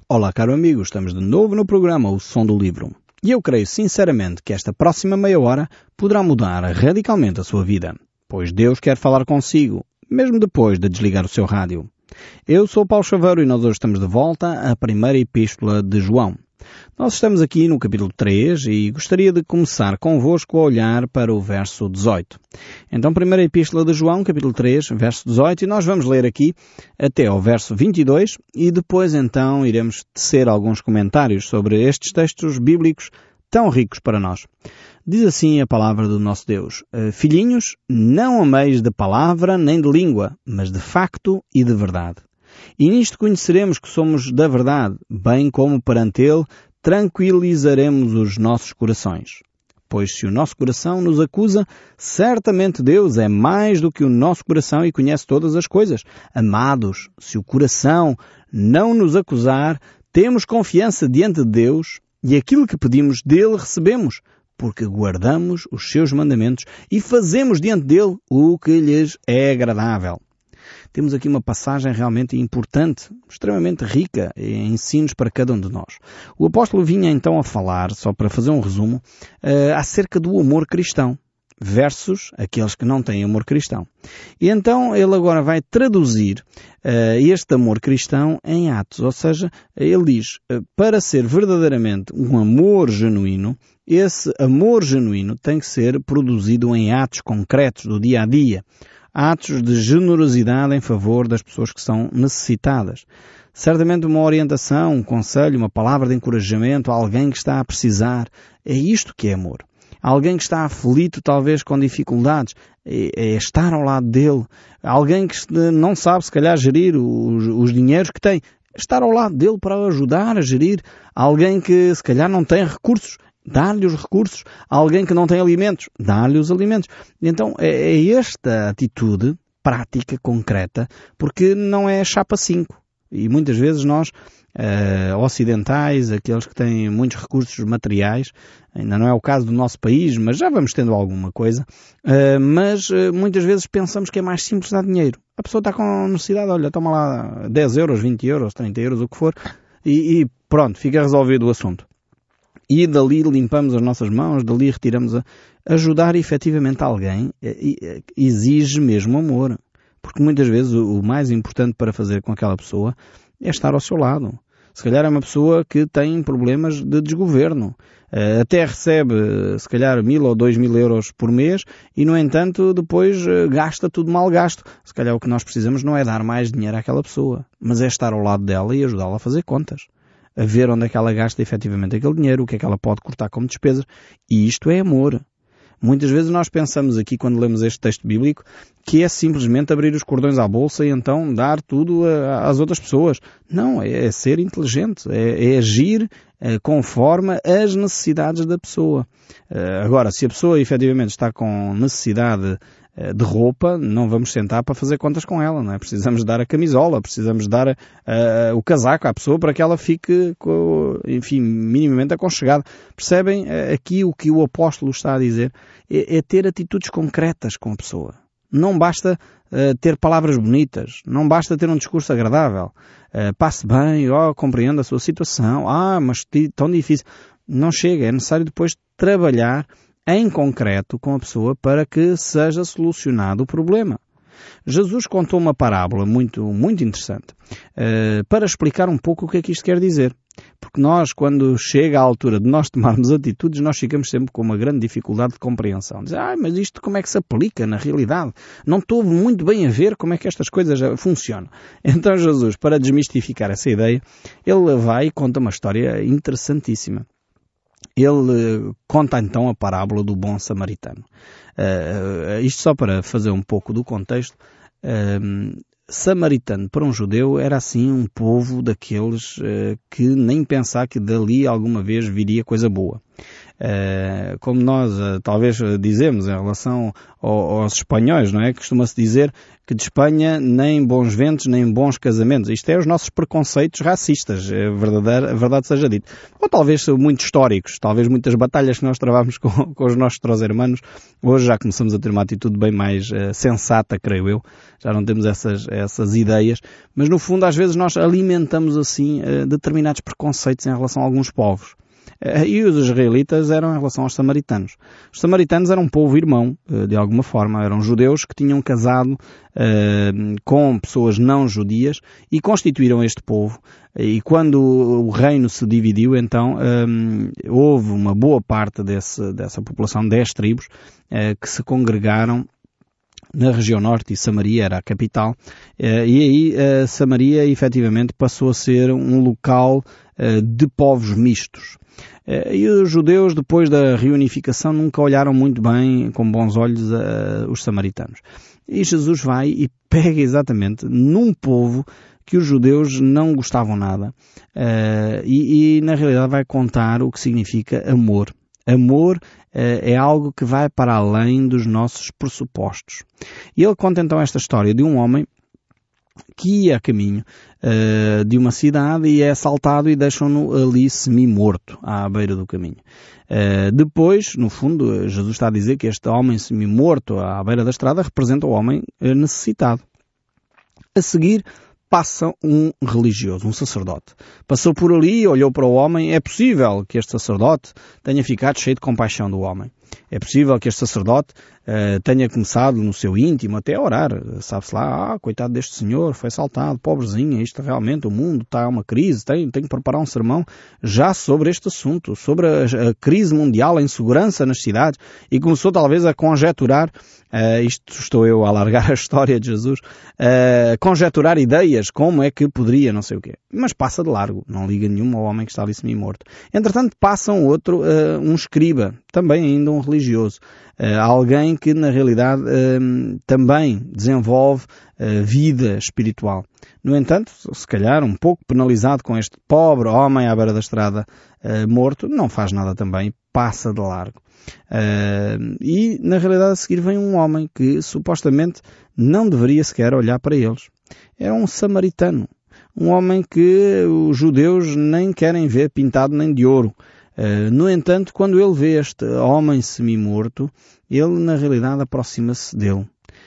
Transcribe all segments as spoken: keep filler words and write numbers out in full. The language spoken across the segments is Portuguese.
Olá, caro amigo, estamos de novo no programa O Som do Livro. E eu creio sinceramente que esta próxima meia hora poderá mudar radicalmente a sua vida, pois Deus quer falar consigo, mesmo depois de desligar o seu rádio. Eu sou Paulo Chaveiro e nós hoje estamos de volta à primeira epístola de João. Nós estamos aqui no capítulo três e gostaria de começar convosco a olhar para o verso dezoito. Então, primeira epístola de João, capítulo três, verso dezoito, e nós vamos ler aqui até ao verso vinte e dois e depois então iremos tecer alguns comentários sobre estes textos bíblicos tão ricos para nós. Diz assim a palavra do nosso Deus: Filhinhos, não ameis de palavra nem de língua, mas de facto e de verdade. E nisto conheceremos que somos da verdade, bem como perante Ele tranquilizaremos os nossos corações. Pois se o nosso coração nos acusa, certamente Deus é mais do que o nosso coração e conhece todas as coisas. Amados, se o coração não nos acusar, temos confiança diante de Deus e aquilo que pedimos dele recebemos, porque guardamos os seus mandamentos e fazemos diante dele o que lhes é agradável. Temos aqui uma passagem realmente importante, extremamente rica em ensinos para cada um de nós. O apóstolo vinha então a falar, só para fazer um resumo, uh, acerca do amor cristão, versus aqueles que não têm amor cristão. E então ele agora vai traduzir uh, este amor cristão em atos, ou seja, ele diz, uh, para ser verdadeiramente um amor genuíno, esse amor genuíno tem que ser produzido em atos concretos do dia a dia. Atos de generosidade em favor das pessoas que são necessitadas. Certamente uma orientação, um conselho, uma palavra de encorajamento a alguém que está a precisar. É isto que é amor. Alguém que está aflito, talvez com dificuldades, é, é estar ao lado dele. Alguém que não sabe, se calhar, gerir os, os dinheiros que tem. Estar ao lado dele para o ajudar a gerir. Alguém que, se calhar, não tem recursos. Dar-lhe os recursos. Alguém que não tem alimentos, dar-lhe os alimentos. Então é, é esta atitude prática, concreta, porque não é chapa cinco. E muitas vezes nós, uh, ocidentais, aqueles que têm muitos recursos materiais, ainda não é o caso do nosso país, mas já vamos tendo alguma coisa, uh, mas uh, muitas vezes pensamos que é mais simples dar dinheiro. A pessoa está com necessidade, olha, toma lá dez euros, vinte euros, trinta euros, o que for, e, e pronto, fica resolvido o assunto. E dali limpamos as nossas mãos, dali retiramos a ajudar efetivamente alguém, exige mesmo amor. Porque muitas vezes o mais importante para fazer com aquela pessoa é estar ao seu lado. Se calhar é uma pessoa que tem problemas de desgoverno. Até recebe, se calhar, mil ou dois mil euros por mês e, no entanto, depois gasta tudo mal gasto. Se calhar o que nós precisamos não é dar mais dinheiro àquela pessoa, mas é estar ao lado dela e ajudá-la a fazer contas. A ver onde é que ela gasta efetivamente aquele dinheiro, o que é que ela pode cortar como despesas. E isto é amor. Muitas vezes nós pensamos aqui, quando lemos este texto bíblico, que é simplesmente abrir os cordões à bolsa e então dar tudo a, às outras pessoas. Não, é, é ser inteligente, é, é agir é, conforme as necessidades da pessoa. Uh, agora, se a pessoa efetivamente está com necessidade de roupa, não vamos sentar para fazer contas com ela, não é? Precisamos dar a camisola, precisamos dar uh, o casaco à pessoa para que ela fique, enfim, minimamente aconchegada. Percebem? Aqui o que o apóstolo está a dizer é, é ter atitudes concretas com a pessoa. Não basta uh, ter palavras bonitas, não basta ter um discurso agradável. Uh, passe bem, oh, compreendo a sua situação, ah, mas tão difícil. Não chega, é necessário depois trabalhar em concreto com a pessoa para que seja solucionado o problema. Jesus contou uma parábola muito, muito interessante uh, para explicar um pouco o que é que isto quer dizer. Porque nós, quando chega à altura de nós tomarmos atitudes, nós ficamos sempre com uma grande dificuldade de compreensão. Diz, ah, mas isto como é que se aplica na realidade? Não estou muito bem a ver como é que estas coisas funcionam. Então Jesus, para desmistificar essa ideia, ele vai e conta uma história interessantíssima. Ele conta então a parábola do bom samaritano. Uh, isto só para fazer um pouco do contexto. Uh, samaritano para um judeu era assim um povo daqueles uh, que nem pensar que dali alguma vez viria coisa boa. Uh, como nós uh, talvez dizemos em relação ao, aos espanhóis, não é? Costuma-se dizer que de Espanha nem bons ventos, nem bons casamentos. Isto é os nossos preconceitos racistas, é verdade, a verdade seja dita. Ou talvez muito históricos, talvez muitas batalhas que nós travávamos com, com os nossos trós-hermanos, hoje já começamos a ter uma atitude bem mais uh, sensata, creio eu. Já não temos essas, essas ideias, mas no fundo às vezes nós alimentamos assim uh, determinados preconceitos em relação a alguns povos. E os israelitas eram em relação aos samaritanos. Os samaritanos eram um povo irmão, de alguma forma. Eram judeus que tinham casado uh, com pessoas não judias e constituíram este povo. E quando o reino se dividiu, então um, houve uma boa parte desse, dessa população, dez tribos, uh, que se congregaram na região norte, e Samaria era a capital, e aí uh, Samaria efetivamente passou a ser um local uh, de povos mistos. Uh, e os judeus, depois da reunificação, nunca olharam muito bem, com bons olhos, uh, os samaritanos. E Jesus vai e pega exatamente num povo que os judeus não gostavam nada, uh, e, e na realidade vai contar o que significa amor. Amor uh, é algo que vai para além dos nossos pressupostos. E ele conta então esta história de um homem que ia a caminho uh, de uma cidade e é assaltado e deixam-no ali semi-morto à beira do caminho. Uh, depois, no fundo, Jesus está a dizer que este homem semi-morto à beira da estrada representa o homem uh, necessitado. A seguir, passa um religioso, um sacerdote. Passou por ali, olhou para o homem. É possível que este sacerdote tenha ficado cheio de compaixão do homem. É possível que este sacerdote uh, tenha começado no seu íntimo até a orar. Sabe-se lá, ah, coitado deste senhor, foi assaltado, pobrezinho, isto realmente, o mundo está a uma crise, tem, tem que preparar um sermão já sobre este assunto, sobre a, a crise mundial, a insegurança nas cidades, e começou talvez a conjecturar, uh, isto estou eu a alargar a história de Jesus, uh, conjecturar ideias, como é que poderia, não sei o quê. Mas passa de largo, não liga nenhum ao homem que está ali semi-morto. Entretanto, passa um outro, uh, um escriba, também ainda um religioso, uh, alguém que na realidade uh, também desenvolve uh, vida espiritual. No entanto, se calhar um pouco penalizado com este pobre homem à beira da estrada uh, morto, não faz nada também, passa de largo. Uh, e na realidade a seguir vem um homem que supostamente não deveria sequer olhar para eles. Era um samaritano, um homem que os judeus nem querem ver pintado nem de ouro. Uh, no entanto, quando ele vê este homem semi-morto, ele na realidade aproxima-se dele.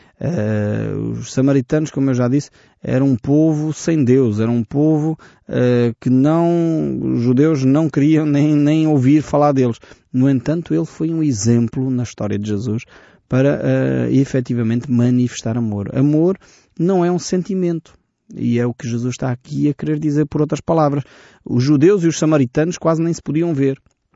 Uh, os samaritanos, como eu já disse, eram um povo sem Deus, era um povo uh, que não, os judeus não queriam nem, nem ouvir falar deles. No entanto, ele foi um exemplo na história de Jesus para uh, efetivamente manifestar amor. Amor não é um sentimento. E é o que Jesus está aqui a querer dizer por outras palavras. Os judeus e os samaritanos quase nem se podiam ver.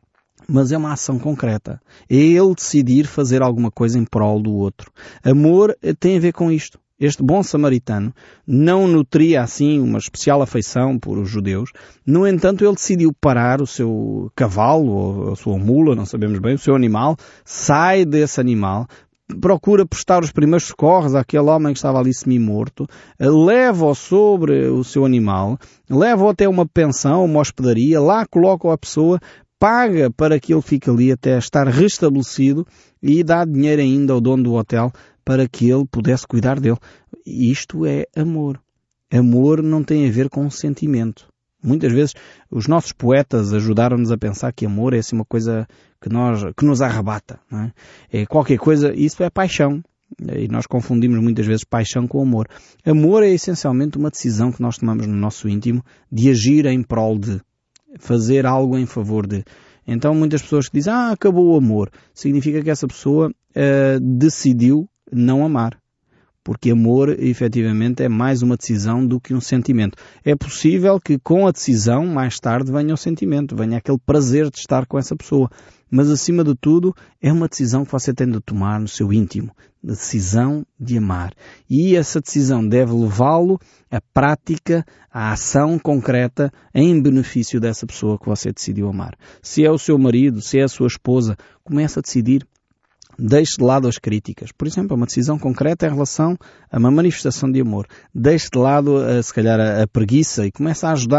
Mas é uma ação concreta. É ele decidir fazer alguma coisa em prol do outro. Amor tem a ver com isto. Este bom samaritano não nutria assim uma especial afeição por os judeus. No entanto, ele decidiu parar o seu cavalo, ou a sua mula, não sabemos bem, o seu animal, sai desse animal, procura prestar os primeiros socorros àquele homem que estava ali semi-morto, leva-o sobre o seu animal, leva-o até uma pensão, uma hospedaria, lá coloca-o a pessoa, paga para que ele fique ali até estar restabelecido e dá dinheiro ainda ao dono do hotel para que ele pudesse cuidar dele. Isto é amor. Amor não tem a ver com sentimento. Muitas vezes os nossos poetas ajudaram-nos a pensar que amor é assim uma coisa que, nós, que nos arrebata. Não é? É qualquer coisa, isso é paixão. E nós confundimos muitas vezes paixão com amor. Amor é essencialmente uma decisão que nós tomamos no nosso íntimo de agir em prol de, fazer algo em favor de. Então muitas pessoas que dizem, ah, acabou o amor, significa que essa pessoa uh, decidiu não amar. Porque amor, efetivamente, é mais uma decisão do que um sentimento. É possível que com a decisão, mais tarde, venha o sentimento, venha aquele prazer de estar com essa pessoa. Mas, acima de tudo, é uma decisão que você tem de tomar no seu íntimo. A decisão de amar. E essa decisão deve levá-lo à prática, à ação concreta, em benefício dessa pessoa que você decidiu amar. Se é o seu marido, se é a sua esposa, comece a decidir. Deixe de lado as críticas. Por exemplo, uma decisão concreta em relação a uma manifestação de amor. Deixe de lado, se calhar, a preguiça e comece a ajudar.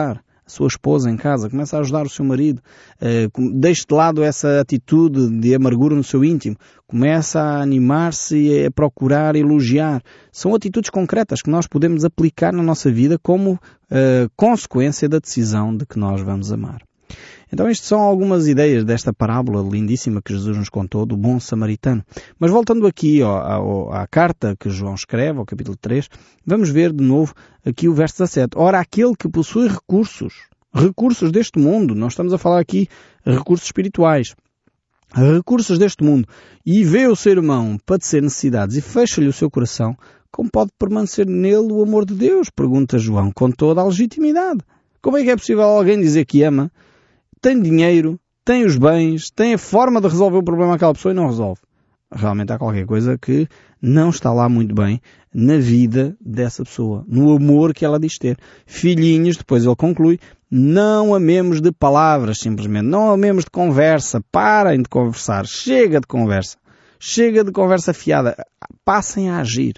a sua esposa em casa, comece a ajudar o seu marido, uh, deixe de lado essa atitude de amargura no seu íntimo, comece a animar-se e a procurar elogiar. São atitudes concretas que nós podemos aplicar na nossa vida como uh, consequência da decisão de que nós vamos amar. Então estas são algumas ideias desta parábola lindíssima que Jesus nos contou do bom samaritano. Mas voltando aqui ó, à, à carta que João escreve, ao capítulo três, vamos ver de novo aqui o verso dezassete. Ora, aquele que possui recursos, recursos deste mundo, nós estamos a falar aqui recursos espirituais, recursos deste mundo, e vê o seu irmão padecer necessidades e fecha-lhe o seu coração, como pode permanecer nele o amor de Deus? Pergunta João com toda a legitimidade. Como é que é possível alguém dizer que ama, tem dinheiro, tem os bens, tem a forma de resolver o problema daquela pessoa e não resolve? Realmente há qualquer coisa que não está lá muito bem na vida dessa pessoa, no amor que ela diz ter. Filhinhos, depois ele conclui, não amemos de palavras simplesmente, não amemos de conversa, parem de conversar, chega de conversa, chega de conversa fiada, passem a agir.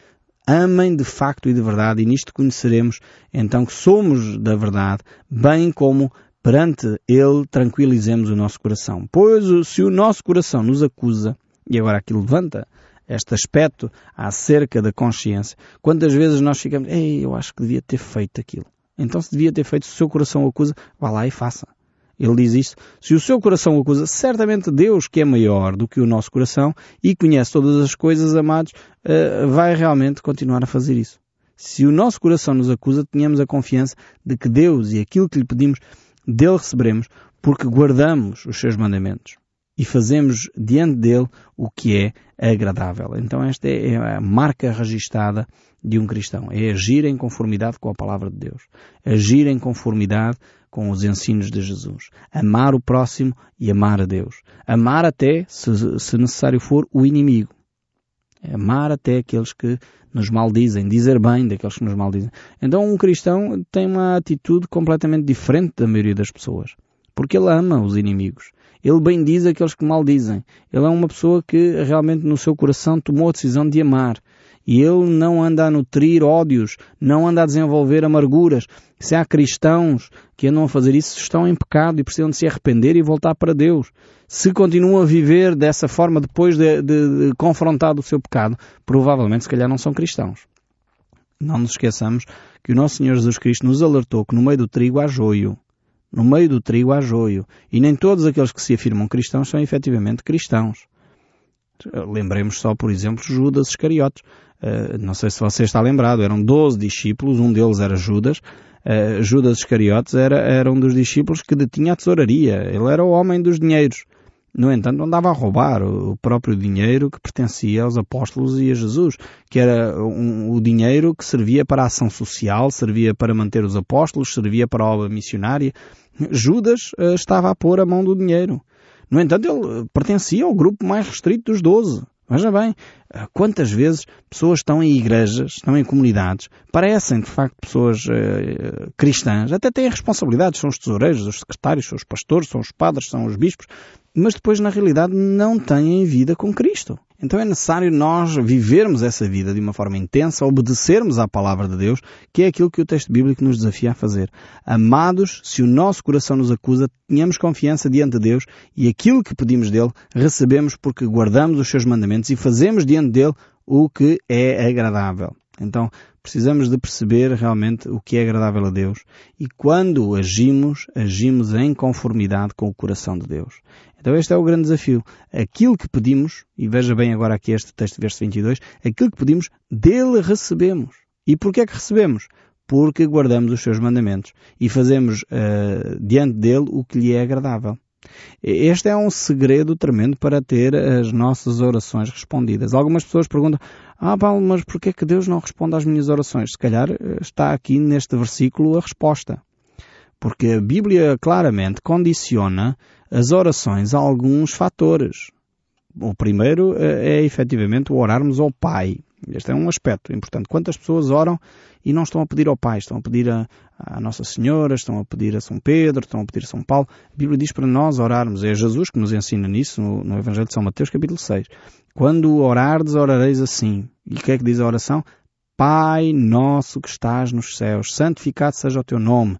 Amem de facto e de verdade, e nisto conheceremos então que somos da verdade, bem como perante Ele tranquilizemos o nosso coração. Pois se o nosso coração nos acusa, e agora aqui levanta este aspecto acerca da consciência, quantas vezes nós ficamos, ei, eu acho que devia ter feito aquilo. Então se devia ter feito, se o seu coração o acusa, vá lá e faça. Ele diz isso. Se o seu coração o acusa, certamente Deus, que é maior do que o nosso coração e conhece todas as coisas, amados, vai realmente continuar a fazer isso. Se o nosso coração nos acusa, tenhamos a confiança de que Deus e aquilo que lhe pedimos, dele receberemos, porque guardamos os seus mandamentos e fazemos diante dele o que é agradável. Então esta é a marca registada de um cristão. É agir em conformidade com a palavra de Deus. Agir em conformidade com os ensinos de Jesus. Amar o próximo e amar a Deus. Amar até, se, se necessário for, o inimigo. Amar até aqueles que nos maldizem, dizer bem daqueles que nos maldizem. Então um cristão tem uma atitude completamente diferente da maioria das pessoas, porque ele ama os inimigos. Ele bendiz aqueles que maldizem. Ele é uma pessoa que realmente no seu coração tomou a decisão de amar. E ele não anda a nutrir ódios, não anda a desenvolver amarguras. Se há cristãos que andam a fazer isso, estão em pecado e precisam de se arrepender e voltar para Deus. Se continuam a viver dessa forma depois de, de, de confrontar o seu pecado, provavelmente se calhar não são cristãos. Não nos esqueçamos que o nosso Senhor Jesus Cristo nos alertou que no meio do trigo há joio. No meio do trigo há joio. E nem todos aqueles que se afirmam cristãos são efetivamente cristãos. Lembremos só, por exemplo, Judas Iscariotes. Uh, não sei se você está lembrado, eram doze discípulos, um deles era Judas. Uh, Judas Iscariotes era, era um dos discípulos que detinha a tesouraria. Ele era o homem dos dinheiros. No entanto, andava a roubar o próprio dinheiro que pertencia aos apóstolos e a Jesus, que era um, o dinheiro que servia para a ação social, servia para manter os apóstolos, servia para a obra missionária. Judas uh, estava a pôr a mão do dinheiro. No entanto, ele pertencia ao grupo mais restrito dos doze. Veja bem, quantas vezes pessoas estão em igrejas, estão em comunidades, parecem de facto pessoas uh, cristãs, até têm responsabilidades, são os tesoureiros, os secretários, são os pastores, são os padres, são os bispos, mas depois na realidade não têm vida com Cristo. Então é necessário nós vivermos essa vida de uma forma intensa, obedecermos à palavra de Deus, que é aquilo que o texto bíblico nos desafia a fazer. Amados, se o nosso coração nos acusa, tenhamos confiança diante de Deus e aquilo que pedimos dele recebemos porque guardamos os seus mandamentos e fazemos diante dele o que é agradável. Então precisamos de perceber realmente o que é agradável a Deus e quando agimos, agimos em conformidade com o coração de Deus. Então este é o grande desafio. Aquilo que pedimos, e veja bem agora aqui este texto, verso vinte e dois, aquilo que pedimos, dele recebemos. E porquê é que recebemos? Porque guardamos os seus mandamentos e fazemos uh, diante dele o que lhe é agradável. Este é um segredo tremendo para ter as nossas orações respondidas. Algumas pessoas perguntam, ah Paulo, mas porquê é que Deus não responde às minhas orações? Se calhar está aqui neste versículo a resposta. Porque a Bíblia claramente condiciona as orações a alguns fatores. O primeiro é, é efetivamente o orarmos ao Pai. Este é um aspecto importante. Quantas pessoas oram e não estão a pedir ao Pai, estão a pedir a, a Nossa Senhora, estão a pedir a São Pedro, estão a pedir a São Paulo. A Bíblia diz para nós orarmos. É Jesus que nos ensina nisso no, no Evangelho de São Mateus, capítulo seis. Quando orardes, orareis assim. E o que é que diz a oração? Pai nosso que estás nos céus, santificado seja o teu nome.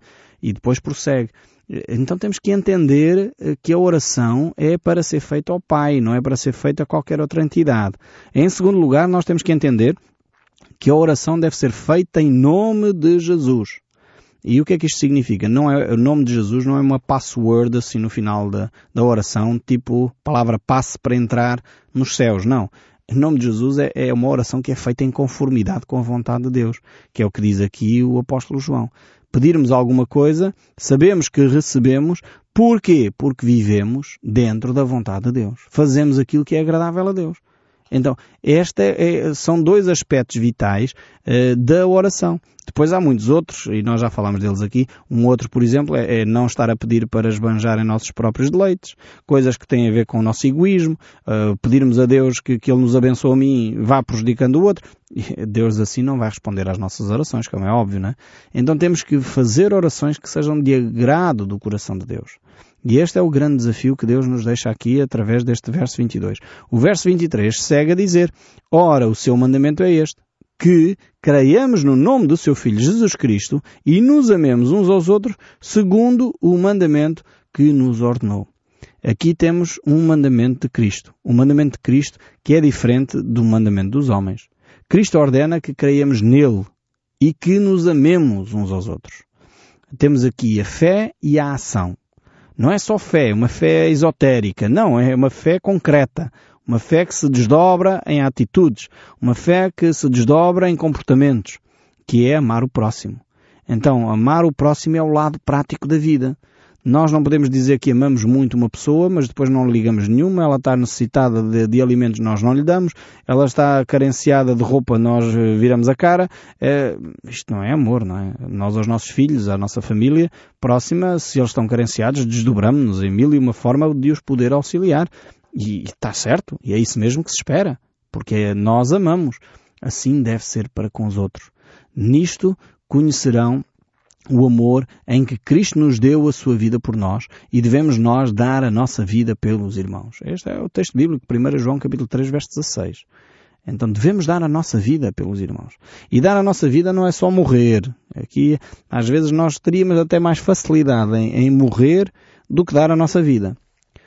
E depois prossegue. Então temos que entender que a oração é para ser feita ao Pai, não é para ser feita a qualquer outra entidade. Em segundo lugar, nós temos que entender que a oração deve ser feita em nome de Jesus. E o que é que isto significa? Não é, o nome de Jesus não é uma password assim no final da, da oração, tipo palavra passe para entrar nos céus, não. O nome de Jesus é, é uma oração que é feita em conformidade com a vontade de Deus, que é o que diz aqui o apóstolo João. Pedirmos alguma coisa, sabemos que recebemos. Porquê? Porque vivemos dentro da vontade de Deus. Fazemos aquilo que é agradável a Deus. Então, estes é, são dois aspectos vitais uh, da oração. Depois há muitos outros, e nós já falámos deles aqui. Um outro, por exemplo, é, é não estar a pedir para esbanjar em nossos próprios deleites, coisas que têm a ver com o nosso egoísmo, uh, pedirmos a Deus que, que Ele nos abençoe a mim, vá prejudicando o outro. Deus assim não vai responder às nossas orações, como é óbvio, não é? Então temos que fazer orações que sejam de agrado do coração de Deus. E este é o grande desafio que Deus nos deixa aqui através deste verso vinte e dois. O verso vinte e três segue a dizer: ora, o seu mandamento é este, que creiamos no nome do seu Filho Jesus Cristo e nos amemos uns aos outros segundo o mandamento que nos ordenou. Aqui temos um mandamento de Cristo. Um mandamento de Cristo que é diferente do mandamento dos homens. Cristo ordena que creiamos nele e que nos amemos uns aos outros. Temos aqui a fé e a ação. Não é só fé, uma fé esotérica. Não, é uma fé concreta. Uma fé que se desdobra em atitudes. Uma fé que se desdobra em comportamentos. Que é amar o próximo. Então, amar o próximo é o lado prático da vida. Nós não podemos dizer que amamos muito uma pessoa, mas depois não lhe ligamos nenhuma. Ela está necessitada de, de alimentos, nós não lhe damos. Ela está carenciada de roupa, nós viramos a cara. É, isto não é amor, não é? Nós aos nossos filhos, à nossa família próxima, se eles estão carenciados, desdobramos-nos em mil e uma forma de os poder auxiliar. E está certo, e é isso mesmo que se espera, porque nós amamos. Assim deve ser para com os outros. Nisto conhecerão o amor em que Cristo nos deu a sua vida por nós e devemos nós dar a nossa vida pelos irmãos. Este é o texto bíblico, primeiro João capítulo três, verso dezasseis. Então devemos dar a nossa vida pelos irmãos. E dar a nossa vida não é só morrer. Aqui, às vezes, nós teríamos até mais facilidade em, em morrer do que dar a nossa vida.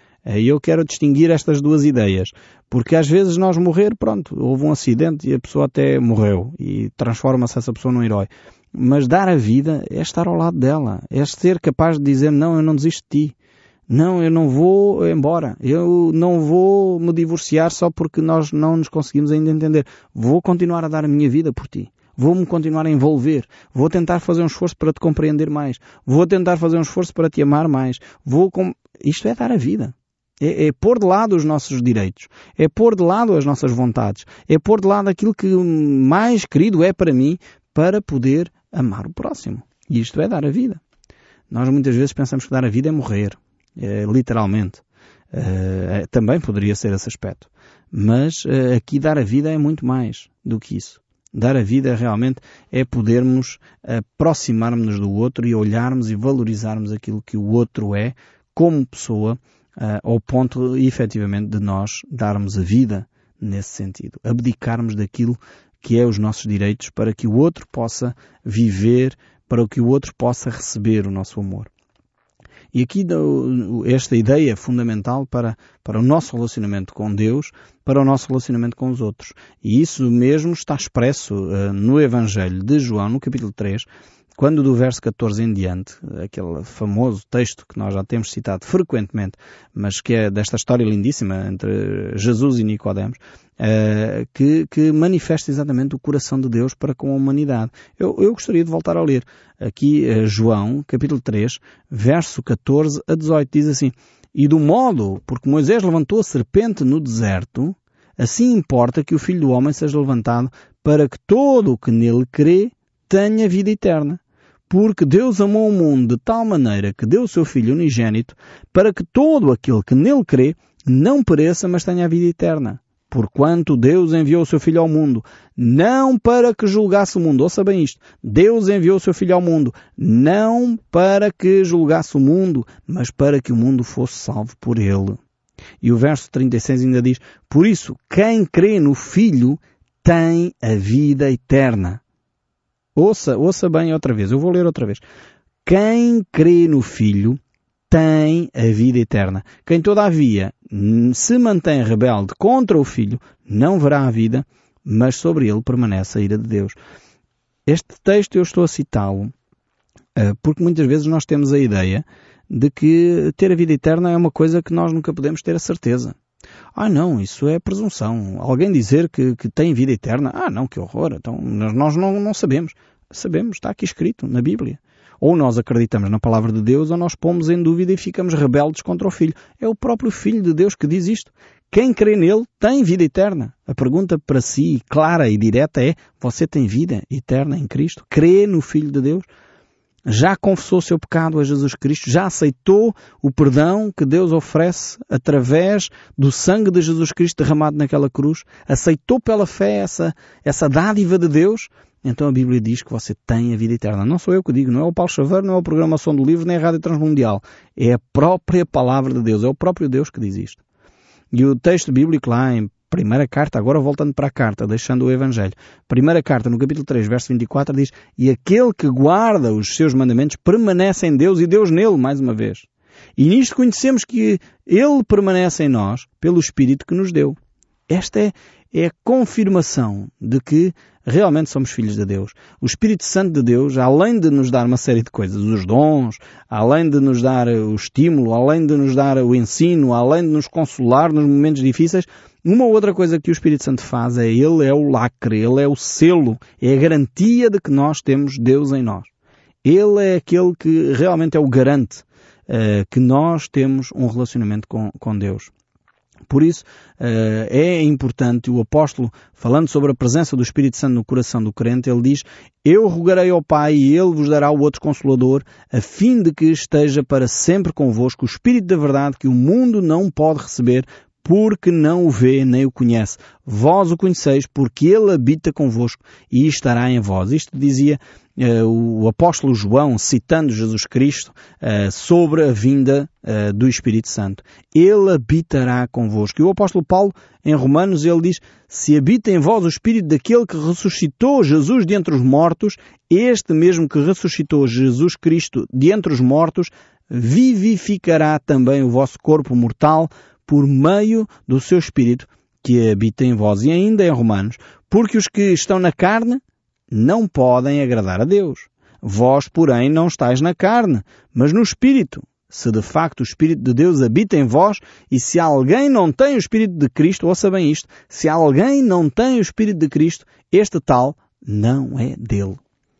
E eu quero distinguir estas duas ideias, porque às vezes nós morrer, pronto, houve um acidente e a pessoa até morreu e transforma-se essa pessoa num herói. Mas dar a vida é estar ao lado dela, é ser capaz de dizer: não, eu não desisto de ti, não, eu não vou embora, eu não vou me divorciar só porque nós não nos conseguimos ainda entender, vou continuar a dar a minha vida por ti. Vou-me continuar a envolver, vou tentar fazer um esforço para te compreender mais, vou tentar fazer um esforço para te amar mais, vou com... Isto é dar a vida. É, é pôr de lado os nossos direitos, é pôr de lado as nossas vontades, é pôr de lado aquilo que mais querido é para mim para poder amar o próximo. E isto é dar a vida. Nós muitas vezes pensamos que dar a vida é morrer, é, literalmente. É, também poderia ser esse aspecto. Mas é, aqui dar a vida é muito mais do que isso. Dar a vida realmente é podermos aproximarmos-nos do outro e olharmos e valorizarmos aquilo que o outro é como pessoa, Uh, ao ponto, efetivamente, de nós darmos a vida nesse sentido. Abdicarmos daquilo que é os nossos direitos para que o outro possa viver, para que o outro possa receber o nosso amor. E aqui esta ideia é fundamental para, para o nosso relacionamento com Deus, para o nosso relacionamento com os outros. E isso mesmo está expresso uh, no Evangelho de João, no capítulo três, quando do verso catorze em diante, aquele famoso texto que nós já temos citado frequentemente, mas que é desta história lindíssima entre Jesus e Nicodemos, uh, que, que manifesta exatamente o coração de Deus para com a humanidade. Eu, eu gostaria de voltar a ler aqui uh, João, capítulo três, verso catorze a dezoito, diz assim: e do modo, porque Moisés levantou a serpente no deserto, assim importa que o Filho do Homem seja levantado, para que todo o que nele crê tenha vida eterna. Porque Deus amou o mundo de tal maneira que deu o seu Filho unigênito, para que todo aquele que nele crê não pereça, mas tenha a vida eterna. Porquanto Deus enviou o seu Filho ao mundo, não para que julgasse o mundo. Ouça bem isto. Deus enviou o seu Filho ao mundo, não para que julgasse o mundo, mas para que o mundo fosse salvo por ele. E o verso trinta e seis ainda diz: por isso, quem crê no Filho tem a vida eterna. Ouça, ouça bem outra vez. Eu vou ler outra vez. quem crê no Filho tem a vida eterna. Quem todavia se mantém rebelde contra o Filho não verá a vida, mas sobre ele permanece a ira de Deus. Este texto eu estou a citá-lo porque muitas vezes nós temos a ideia de que ter a vida eterna é uma coisa que nós nunca podemos ter a certeza. Ah não, isso é presunção. Alguém dizer que, que tem vida eterna, ah não, que horror. Então nós não, não sabemos. Sabemos, está aqui escrito na Bíblia. Ou nós acreditamos na palavra de Deus ou nós pomos em dúvida e ficamos rebeldes contra o Filho. É o próprio Filho de Deus que diz isto. Quem crê nele tem vida eterna. A pergunta para si, clara e direta é, você tem vida eterna em Cristo? Crê no Filho de Deus? Já confessou o seu pecado a Jesus Cristo? Já aceitou o perdão que Deus oferece através do sangue de Jesus Cristo derramado naquela cruz? Aceitou pela fé essa, essa dádiva de Deus? Então a Bíblia diz que você tem a vida eterna. Não sou eu que digo, não é o Paulo Chaveiro, não é o programa Som do Livro, nem a Rádio Transmundial. É a própria palavra de Deus, é o próprio Deus que diz isto. E o texto bíblico lá em primeira carta, agora voltando para a carta, deixando o Evangelho. Primeira carta, no capítulo três, verso vinte e quatro, diz: e aquele que guarda os seus mandamentos permanece em Deus e Deus nele, mais uma vez. E nisto conhecemos que Ele permanece em nós pelo Espírito que nos deu. Esta é, é a confirmação de que realmente somos filhos de Deus. O Espírito Santo de Deus, além de nos dar uma série de coisas, os dons, além de nos dar o estímulo, além de nos dar o ensino, além de nos consolar nos momentos difíceis, uma outra coisa que o Espírito Santo faz é, Ele é o lacre, Ele é o selo, é a garantia de que nós temos Deus em nós. Ele é aquele que realmente é o garante uh, que nós temos um relacionamento com, com Deus. Por isso, uh, é importante, o apóstolo, falando sobre a presença do Espírito Santo no coração do crente, ele diz: eu rogarei ao Pai e Ele vos dará o outro Consolador, a fim de que esteja para sempre convosco o Espírito da verdade que o mundo não pode receber, porque não o vê nem o conhece. Vós o conheceis, porque Ele habita convosco e estará em vós. Isto dizia uh, o apóstolo João, citando Jesus Cristo, uh, sobre a vinda uh, do Espírito Santo. Ele habitará convosco. E o apóstolo Paulo, em Romanos, ele diz: se habita em vós o Espírito daquele que ressuscitou Jesus de entre os mortos, este mesmo que ressuscitou Jesus Cristo de entre os mortos, vivificará também o vosso corpo mortal, por meio do seu Espírito que habita em vós. E ainda em Romanos: porque os que estão na carne não podem agradar a Deus. Vós, porém, não estáis na carne, mas no Espírito. Se de facto o Espírito de Deus habita em vós, e se alguém não tem o Espírito de Cristo, ouça bem isto, se alguém não tem o Espírito de Cristo, este tal não é dele.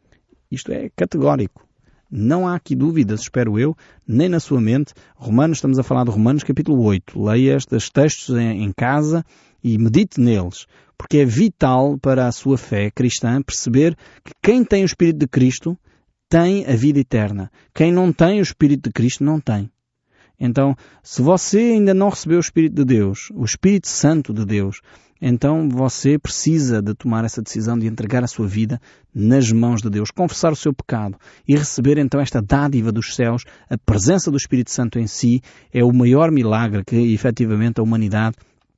Isto é categórico. Não há aqui dúvidas, espero eu, nem na sua mente. Romanos, estamos a falar de Romanos capítulo oito. Leia estes textos em, em casa e medite neles, porque é vital para a sua fé cristã perceber que quem tem o Espírito de Cristo tem a vida eterna. Quem não tem o Espírito de Cristo não tem. Então, se você ainda não recebeu o Espírito de Deus, o Espírito Santo de Deus, então você precisa de tomar essa decisão de entregar a sua vida nas mãos de Deus, confessar o seu pecado e receber então esta dádiva dos céus. A presença do Espírito Santo em si é o maior milagre que efetivamente a humanidade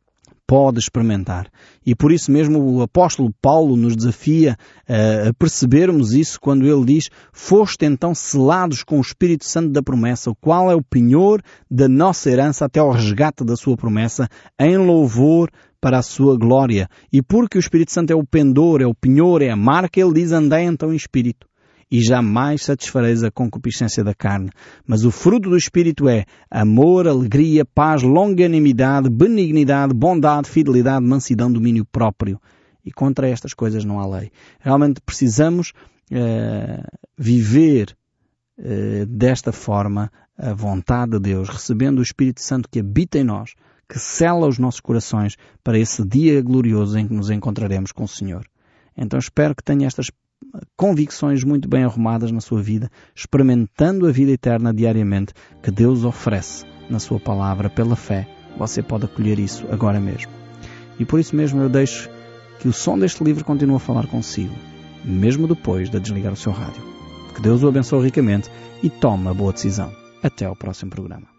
pode experimentar. E por isso mesmo o apóstolo Paulo nos desafia uh, a percebermos isso quando ele diz: foste então selados com o Espírito Santo da promessa, o qual é o penhor da nossa herança até ao resgate da sua promessa, em louvor para a sua glória. E porque o Espírito Santo é o pendor, é o penhor, é a marca, ele diz: andai então em Espírito, e jamais satisfareis a concupiscência da carne. Mas o fruto do Espírito é amor, alegria, paz, longanimidade, benignidade, bondade, fidelidade, mansidão, domínio próprio. E contra estas coisas não há lei. Realmente precisamos uh, viver uh, desta forma a vontade de Deus, recebendo o Espírito Santo que habita em nós, que sela os nossos corações para esse dia glorioso em que nos encontraremos com o Senhor. Então espero que tenha estas convicções muito bem arrumadas na sua vida, experimentando a vida eterna diariamente que Deus oferece na sua palavra pela fé. Você pode acolher isso agora mesmo. E por isso mesmo eu deixo que o som deste livro continue a falar consigo, mesmo depois de desligar o seu rádio. Que Deus o abençoe ricamente e tome a boa decisão. Até ao próximo programa.